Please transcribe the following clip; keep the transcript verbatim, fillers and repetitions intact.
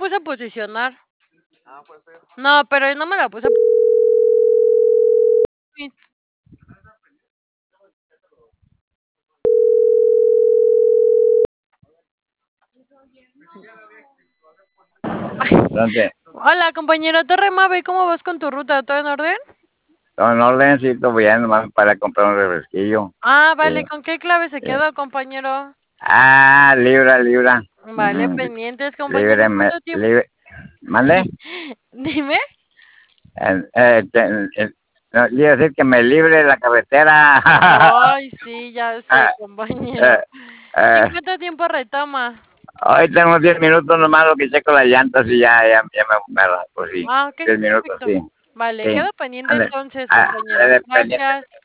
puse a posicionar. No, pero no me la puse a Sí. ¿Dónde? Hola, compañero Torre Mave, ¿cómo vas con tu ruta? ¿Todo en orden? Todo en orden, sí, todo bien, nomás para comprar un refresquillo. Ah, Sí, vale, ¿con qué clave se sí. quedó, compañero? Ah, libra, libra. Vale, Mm, pendientes, compañero, libre, me, ¿cuánto tiempo? libre. ¿Mande? Dime. Eh, eh, te- eh, no, iba a decir que me libre la carretera. Ay, sí, ya sé, Ah, compañero. eh, eh, ¿En cuánto tiempo retoma? hoy tengo diez minutos nomás lo que checo las llantas y ya, ya, ya me, me pues sí, Ah, okey, diez minutos, perfecto. sí, Vale, sí. quedo pendiente Ande, entonces, ah, compañero. eh, pendiente. Gracias.